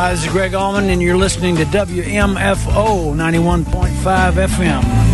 Hi, this is Greg Allman, and you're listening to WMFO 91.5 FM.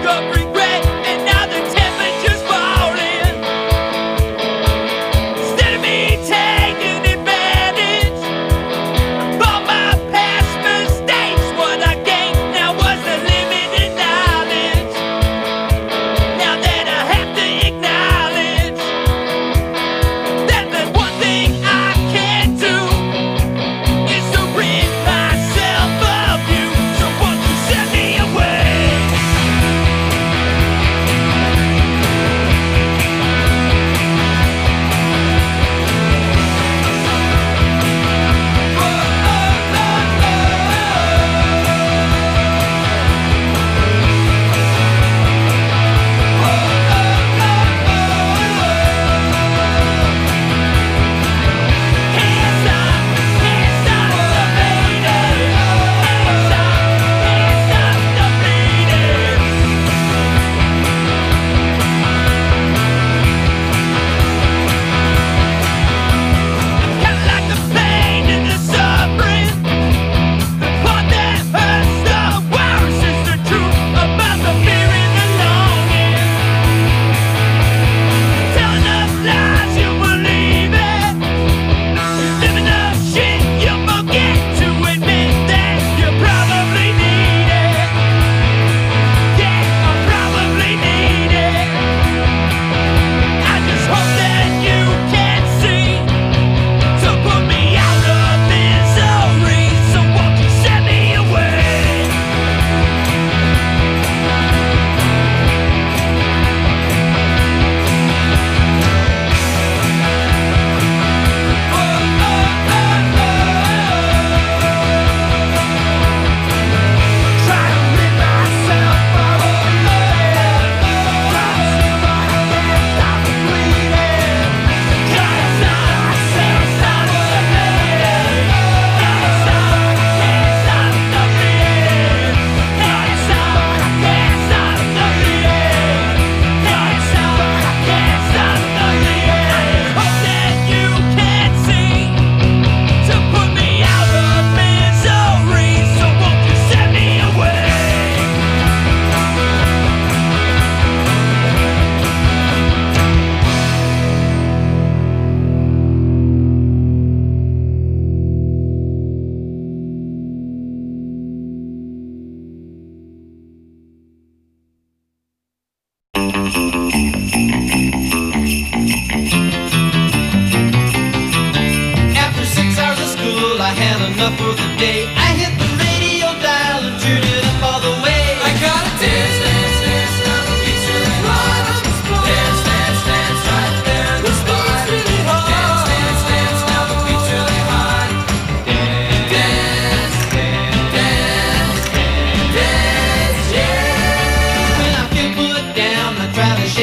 Instead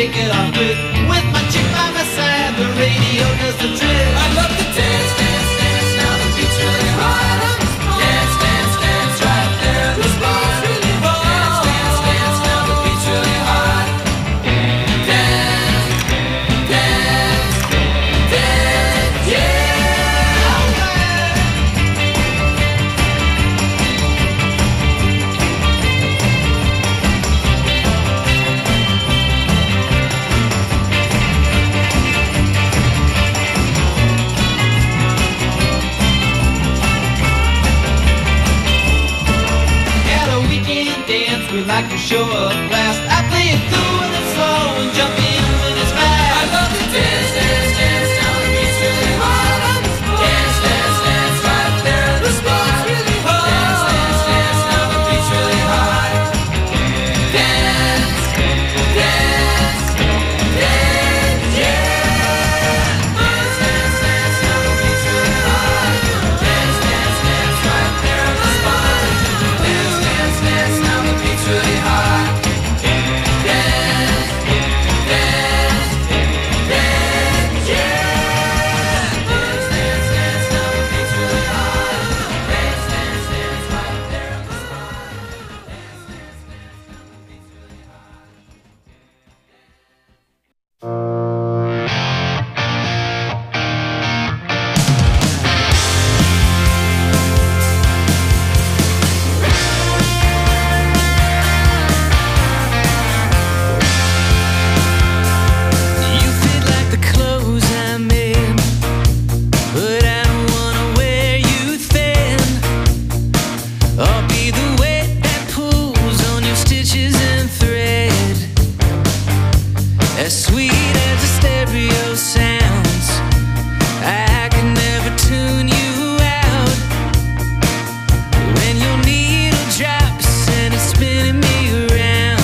shake it off with my chick by my side. The radio does the trick. I love to dance, dance, dance. Now the beat's really hot. Dance, dance, dance. Right there, the spot's really hot. Dance, dance, dance. Now the beat's really hot. Dance, dance, dance, yeah. We like to show up last. I play it cool when it's slow and jump in when it's fast. I love to dance, dance, dance. Now the beat's really hot. Dance, dance, dance. Right there, the spot's really hot. Dance, dance, dance. Now the beat's really hot. Dance, dance, dance, yeah. Dance, dance, dance. Now the beat's really hot. Dance, dance, dance. Right there, the spot. Dance, dance, dance. Now the beat's really hot. Dance, dance, dance, yeah. Dance, dance, dance. Now the beat's really hot. Dance, dance, dance. Right there on the spot. Dance, dance, dance. Now the beat's really You fit like the clothes I'm in, but I don't wanna wear you thin. I'll be the weight that pulls on your stitches and thread. As sweet as a stereo sounds, I can never tune you out. When your needle drops and it's spinning me around,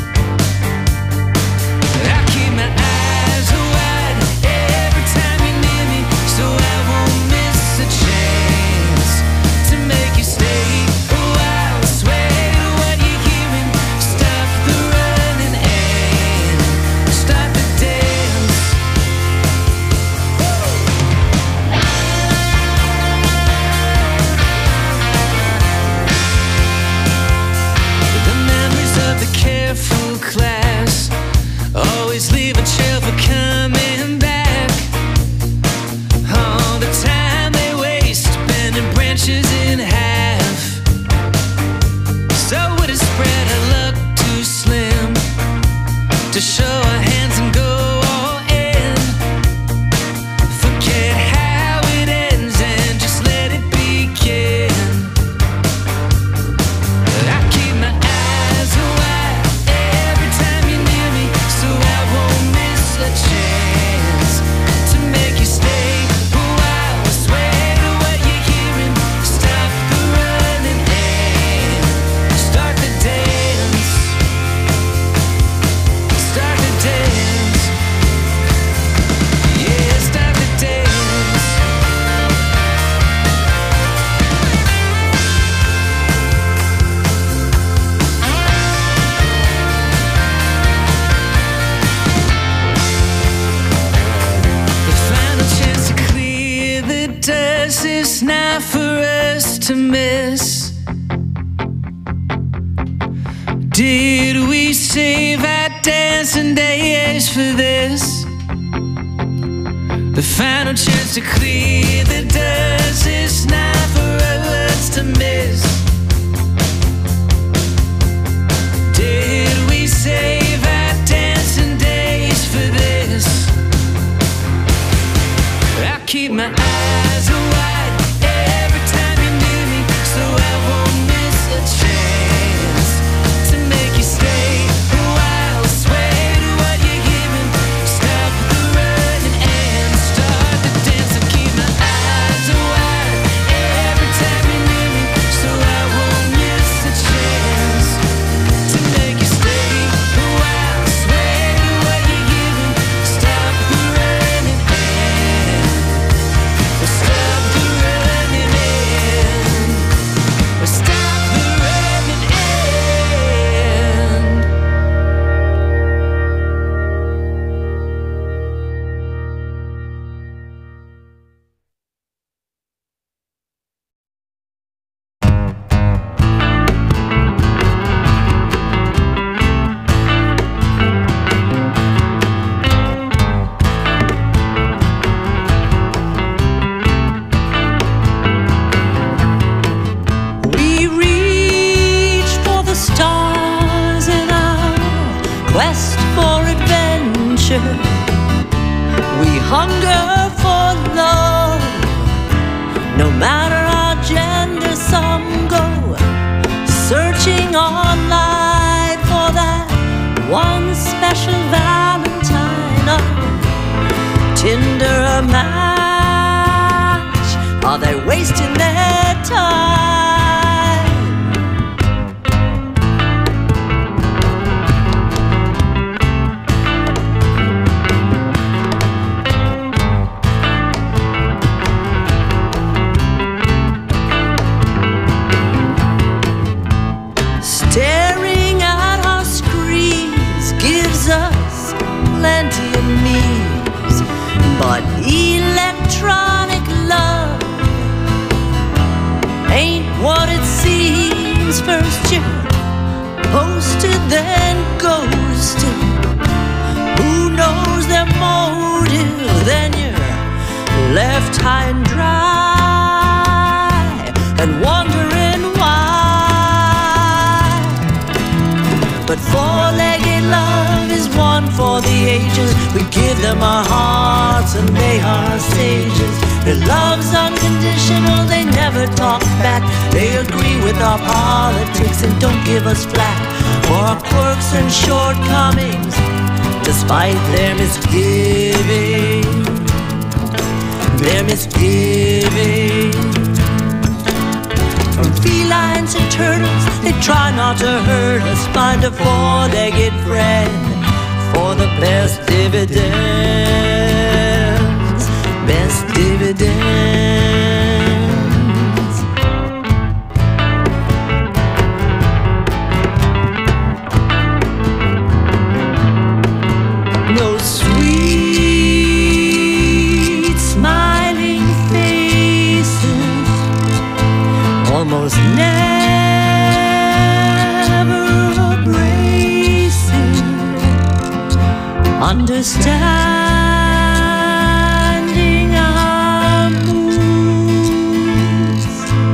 I keep my eyes wide every time you're near me, so I won't miss a chance to make you stay a while. Sway to what you're hearing, stop the running and start the dance. The memories of the careful class always leave a trail for coming back. All the time they waste bending branches in half. So would it spread our luck too slim to show our hands and go all in? Forget how it ends and just let it begin. I keep my eyes wide every time you're near me, so I won't miss a chance to make you stay a while. Sway to what you're hearing, stop the running and start the dance. Start the dance. Yeah, start the dance. The final chance to clear the dust is not for us to miss. Did we save our dancing days for this? The final chance to clear the dust is not for us to miss. Did we save our dancing days for this? I keep my eyes wide every time you're near me, so I won't miss a chance to make you stay a while. Sway to what you're hearing, stop the running and start the dance. I keep my eyes wide every time you're near me, so I hunger for love. No matter our gender, some go searching online for that one special Valentine. A Tinder a match, are they wasting their time? Staring at our screens gives us plenty of news, but electronic love ain't what it seems. First you're posted, then ghosted. Who knows their motive? Then you're left high and dry and wondering why. But four-legged love is one for the ages. We give them our hearts and they are sages. Their love's unconditional, they never talk back. They agree with our politics and don't give us flack for our quirks and shortcomings, despite their misgiving. Their misgiving. From felines and turtles, they try not to hurt us. Find a four-legged friend for the best dividends. Best dividends. No sweet smiling faces, almost never abrasive, understanding our moods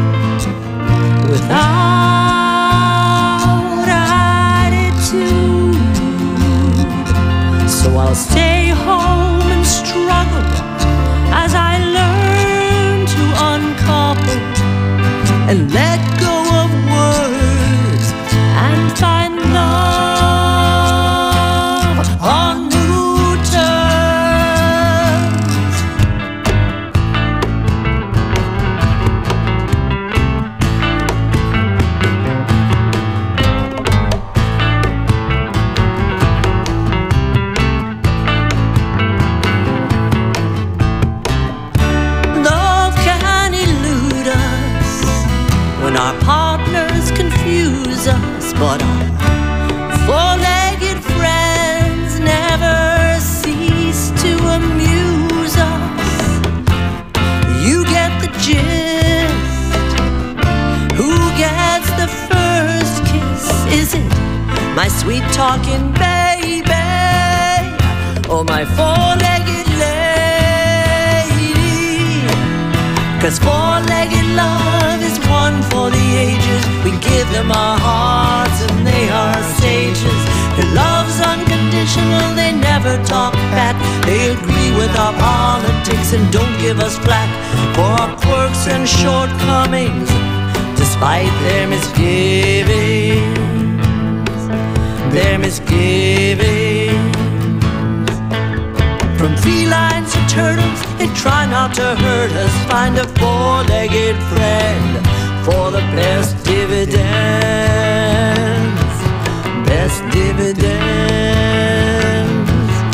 without attitude. So I'll stay home and struggle as I learn to uncouple and let go of words and find love on new terms. Love can elude us when our partners confuse us, but our four-legged friends never cease to amuse us. You get the gist. Who gets the first kiss? Is it my sweet talking baby or my four-legged lady? 'Cause four-legged love is one for the ages. We give them our hearts and they are sages. Their love's unconditional, they never talk back. They agree with our politics and don't give us flack for our quirks and shortcomings, despite their misgivings. Their misgivings. From felines to turtles, they try not to hurt us. Find a four-legged friend for the best dividends. Best dividends.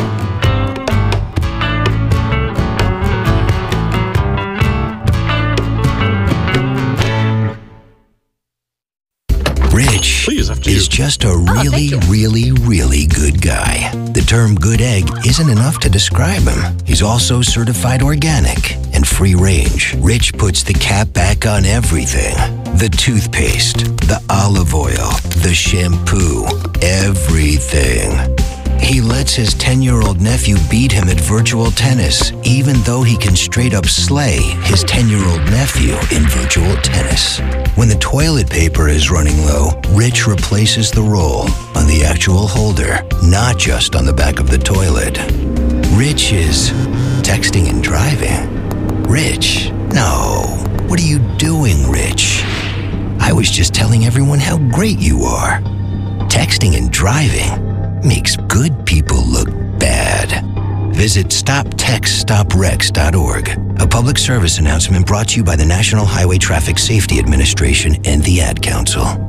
Rich is just a really good guy. The term good egg isn't enough to describe him. He's also certified organic and free range. Rich puts the cap back on everything. The toothpaste, the olive oil, the shampoo, everything. He lets his 10-year-old nephew beat him at virtual tennis, even though he can straight up slay his 10-year-old nephew in virtual tennis. When the toilet paper is running low, Rich replaces the roll on the actual holder, not just on the back of the toilet. Rich is texting and driving? Rich, no. What are you doing, Rich? I was just telling everyone how great you are. Texting and driving makes good people look bad. Visit StopTextStopWrecks.org. A public service announcement brought to you by the National Highway Traffic Safety Administration and the Ad Council.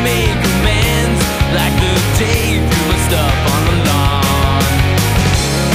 Like the day you were stuck on the lawn.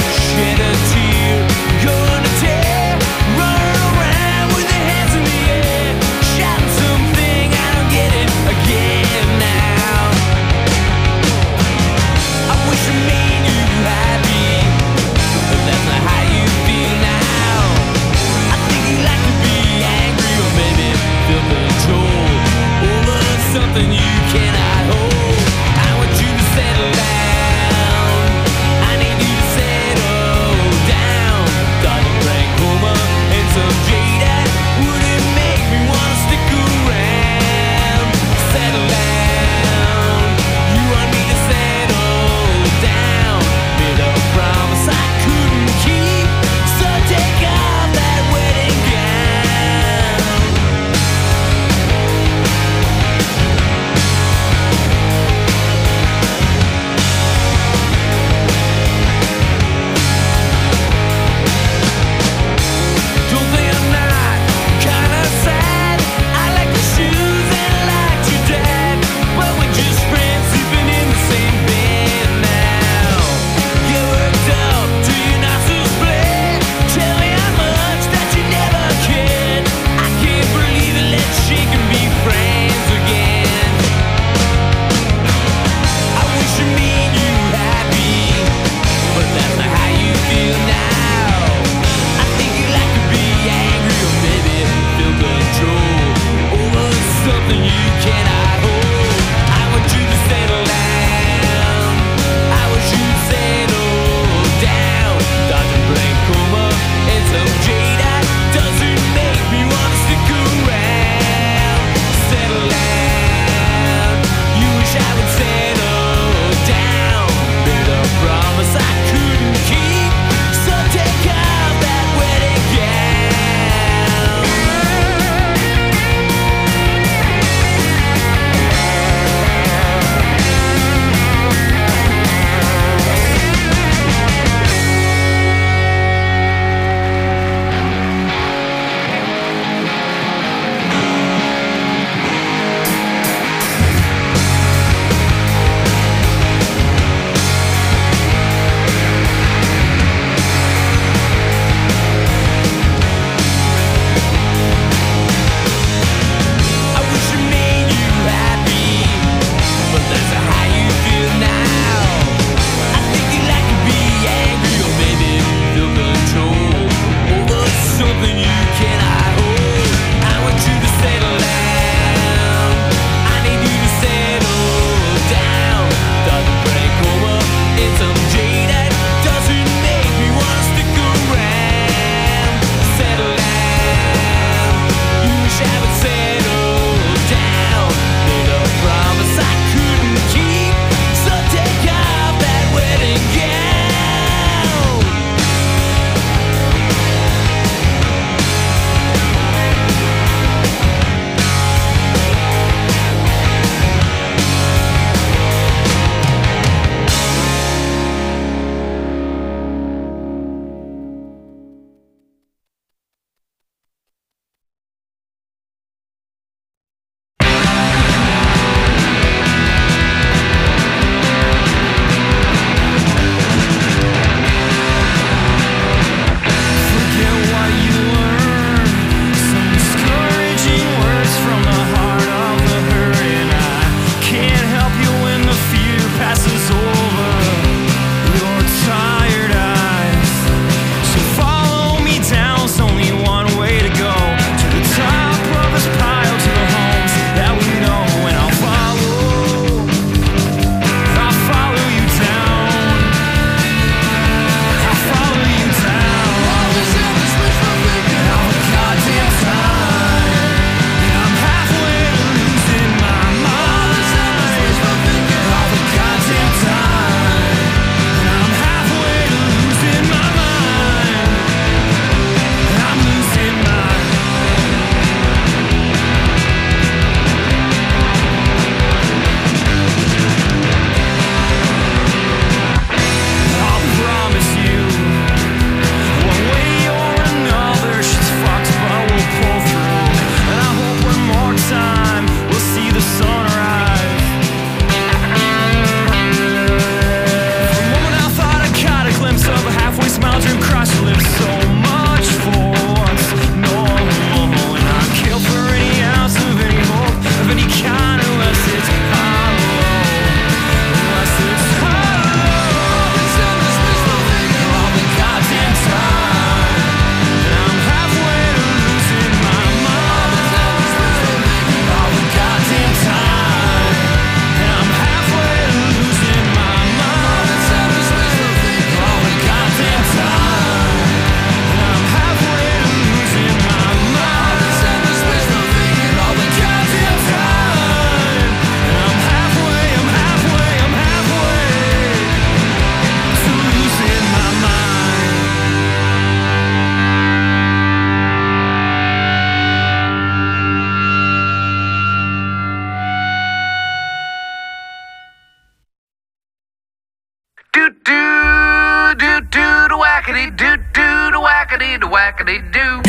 wackadee-do-wackadee-doo.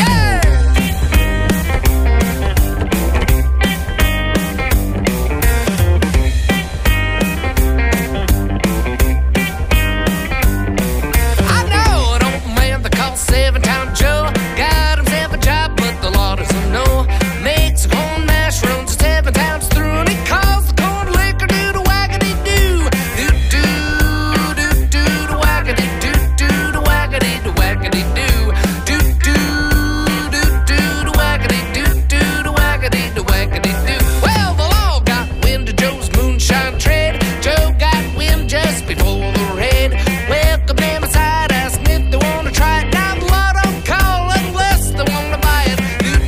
I know an old man they call Seven-Town Joe. Got himself a job, but the law doesn't know. Makes a corn mash, runs 7 towns through, and he calls the corn liquor do-do-wackadee-doo. Do-do-do-do-wackadee-doo-do-do-wackadee-do-wackadee-doo. Do-do-do-do-do-wackadee-do-wackadee-do-wackadee-doo. Well, the law got wind of Joe's moonshine trade. Joe got wind just before the rain. Welcome them inside, asking if they want to try it. Now the law don't call unless they want to buy it.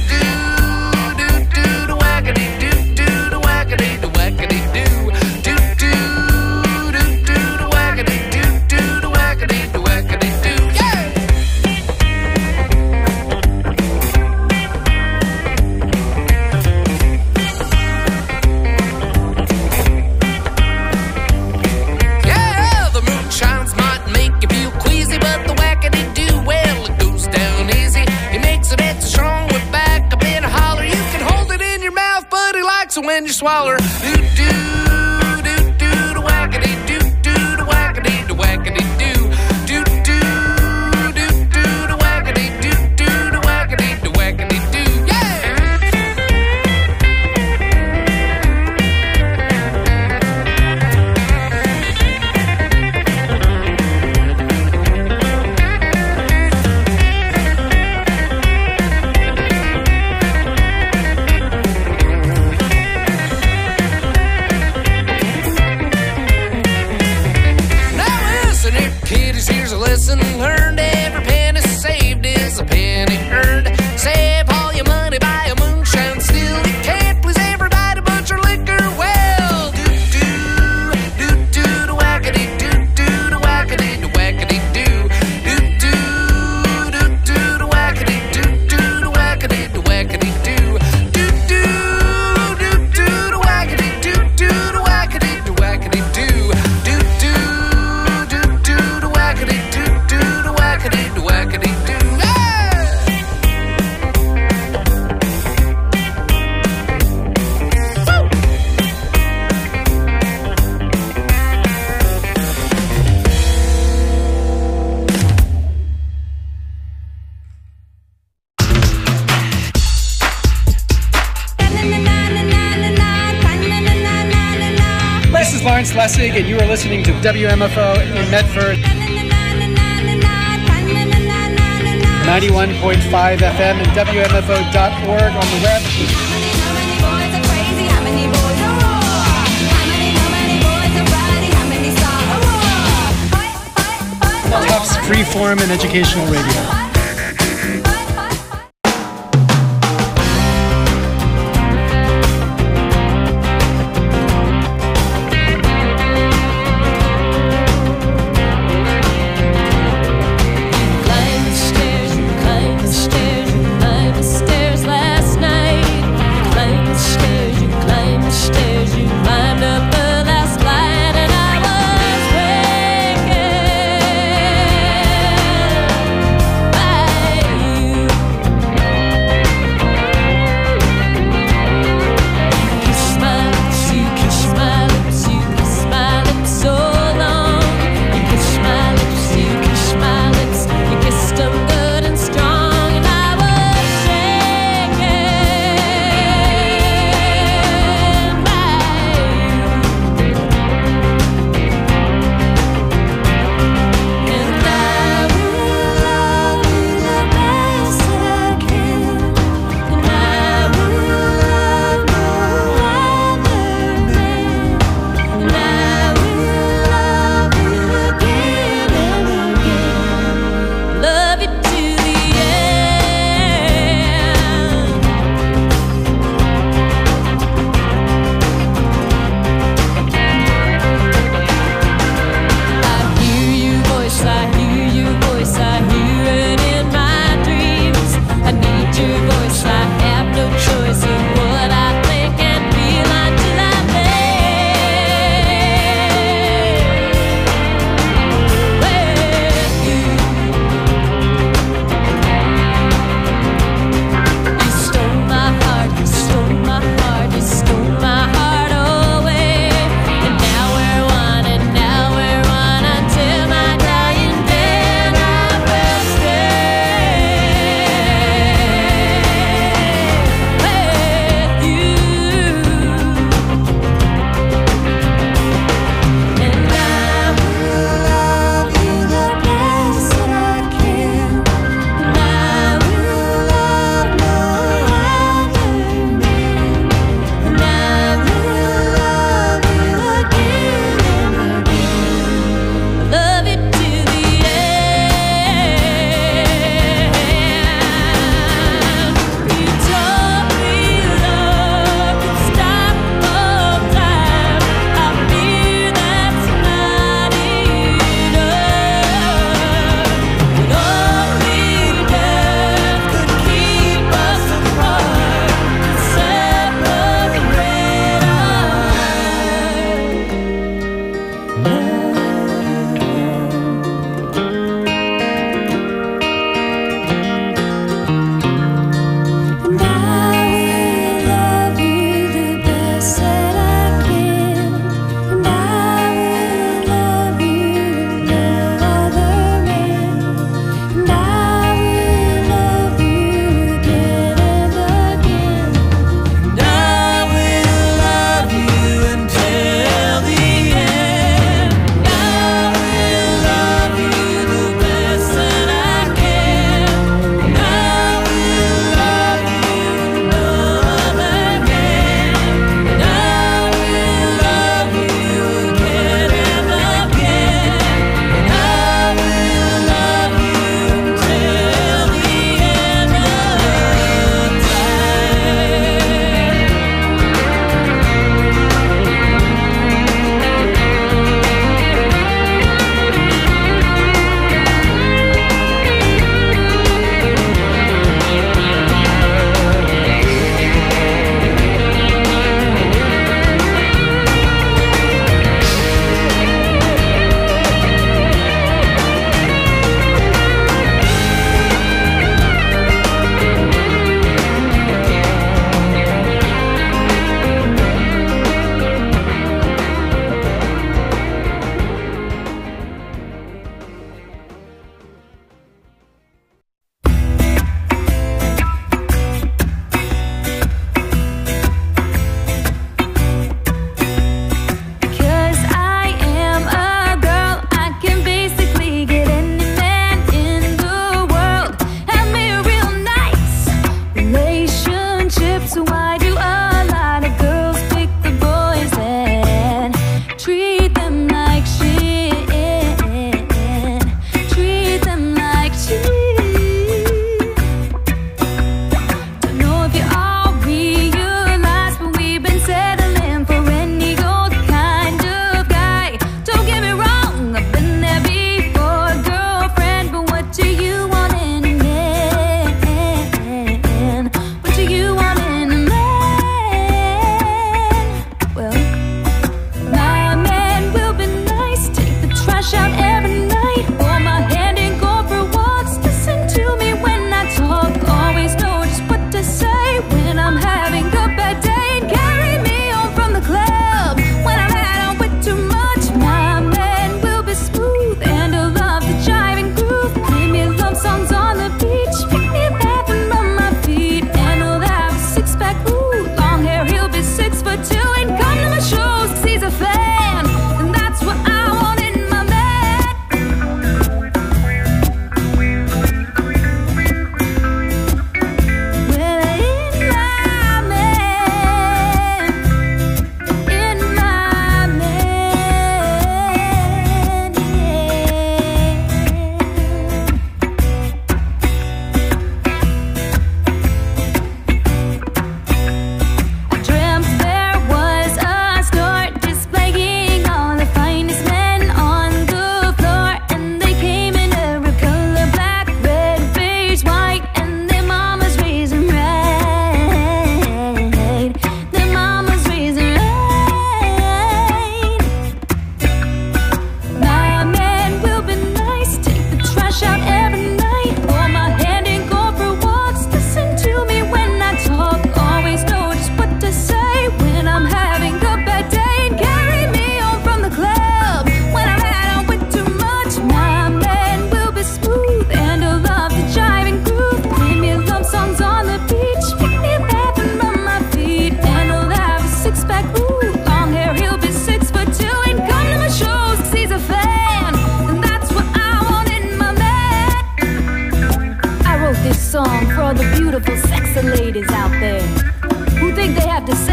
Do-do-do-do-wackadee-do-do-do-wackadee-do-wackadee-doo. Do-do-do-do-wackadee-do-do-do-wackadee-do-wackadee-doo. Yeah! Yeah, the moonshines might make you feel queasy, but the wackadee-doo, well, it goes down easy. He makes it extra strong with back up in a holler. You can hold it in your mouth, but he likes it when you swallow. Do-do-do-do-wackadee-do-do-do-wackadee-do-wackadee-doo. Do-do-do-do-wackadee-do-do-do-wackadee-do-wackadee-doo. Yeah! Now listen here, kiddies, here's a lesson learned. Every penny saved is a penny earned. Save all your money, buy a moonshine still. You can't please everybody, but your liquor well. Do-do-do-wackadee-do-do-do-wackadee-do-wackadee-doo. Do-do-do-do-wackadee-do-do-do-wackadee-do-wackadee-doo. Do-do-do-do-wackadee-do-do-do-wackadee-do-wackadee-doo. Do-do-do-do-wackadee-do-do-do-wackadee-do-wackadee-doo. Yeah! This is Lawrence Lessig, and you are listening to WMFO in Medford, 91.5 FM and WMFO.org on the web. Tufts Freeform and Educational Radio. Climbed the stairs last night. Climbed the stairs, you climbed up the last flight, and I was waking.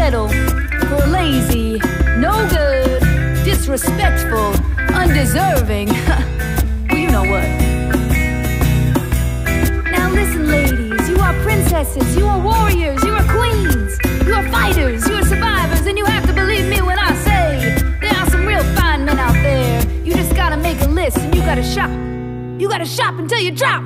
settle for lazy, no good, disrespectful, undeserving. Well, you know what? Now listen, ladies, you are princesses, you are warriors, you are queens, you are fighters, you are survivors, and you have to believe me when I say there are some real fine men out there. You just gotta make a list and you gotta shop. You gotta shop until you drop.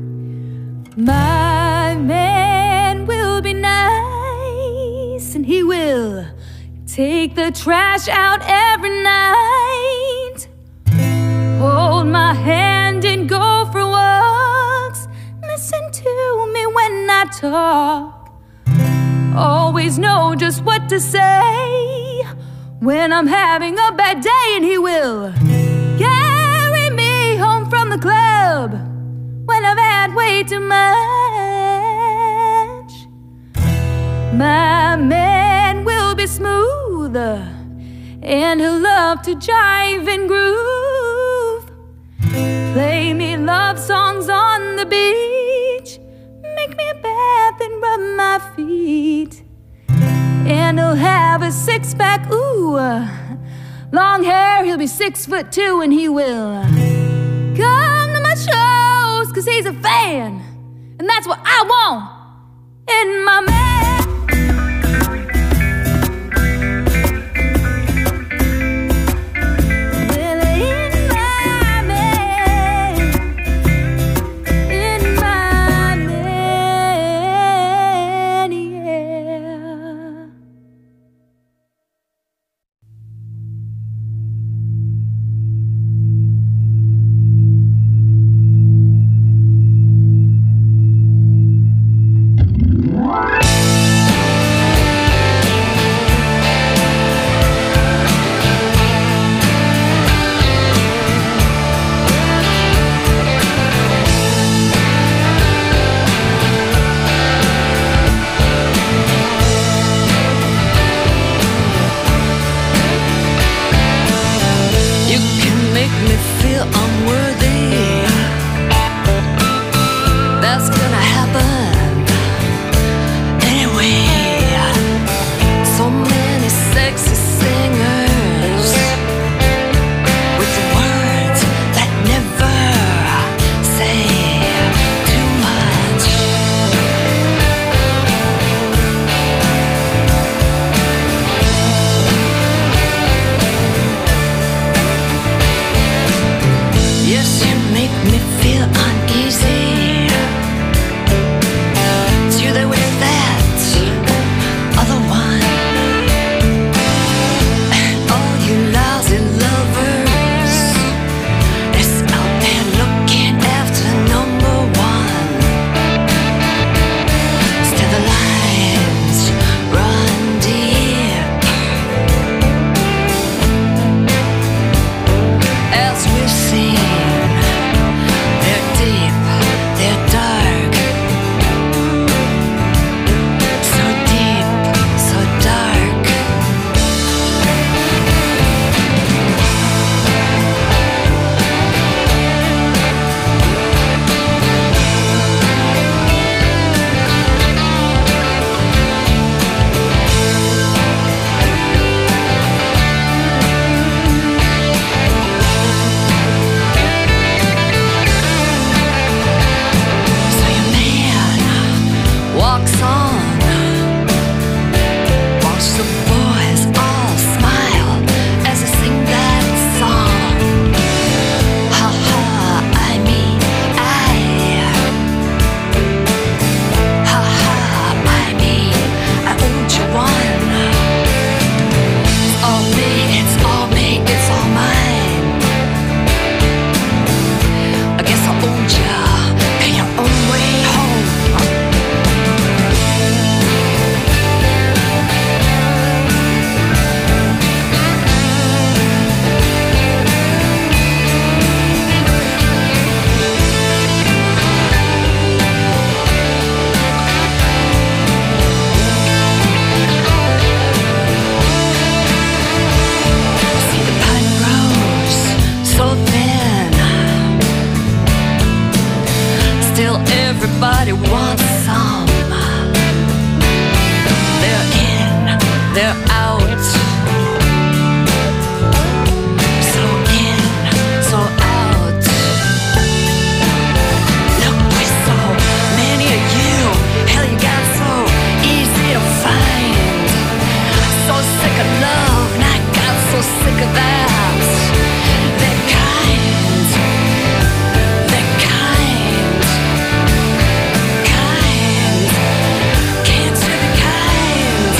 My man will be nice, and he will take the trash out every night. Hold my hand and go for walks. Listen to me when I talk. Always know just what to say when I'm having a bad day, and he will carry me home from the club when I've had way too much. My man will be smooth, and he'll love to jive and groove. Play me love songs on the beach, make me a bath and rub my feet. And he'll have a six-pack, ooh, long hair, he'll be 6'2", and he will come to my shows, 'cause he's a fan, and that's what I want in my man. Well, in my man, in my man, yeah. You can make me feel unworthy. That's gonna happen anyway. So many sexy singers with the words that never say too much. Yes, you make me feel uneasy. It's you there with that other one. And all you lousy lovers is out there looking after number one. Still the lines run deep as we've seen. They're deep, they're dark, so deep, so dark. So your man walks on, watch the boys all smile as they sing that song. Ha ha, I mean I. Ha ha, I mean I owed you one. It's all me, it's all me, it's all mine. I guess I owed ya, pay your own way home. See the pine grows so thin. Still everybody wants some. They're in, they're out. So in, so out. Look, with so many of you, hell, you got so easy to find. So sick of love, and I got so sick of that. That kind, can't you be kind?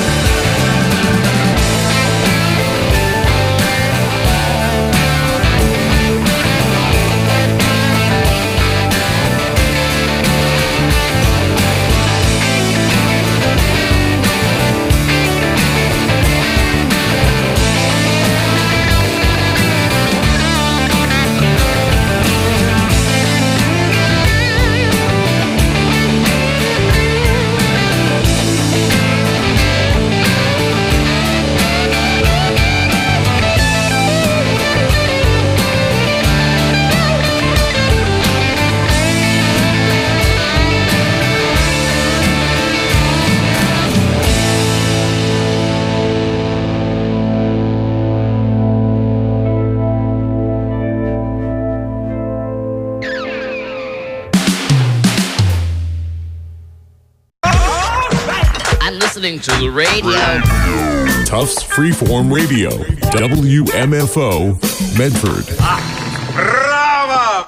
I'm listening to the radio. Tufts Freeform Radio, WMFO, Medford. Bravo!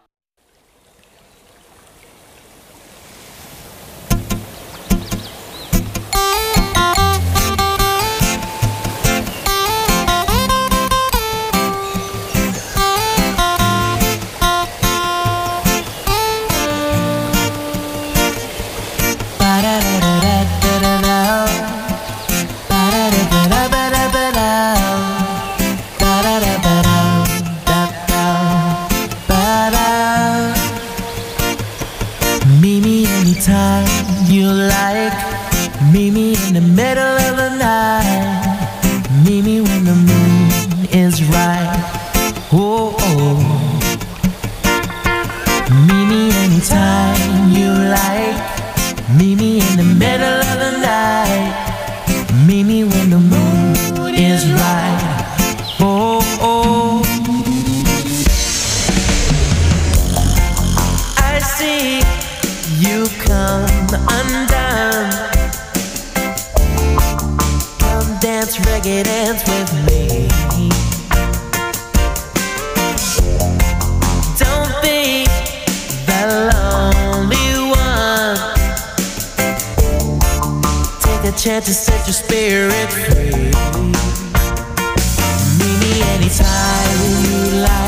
Meet me anytime you like. Meet me in the middle of the night. Meet me when the moon is right. Oh, oh. Meet me anytime you like. Meet me in the middle of the night. Meet me when the moon is right. Oh, oh. I see you come undone. Come dance, reggae dance with me. Don't be the lonely one. Take a chance to set your spirit free. Meet me anytime you like.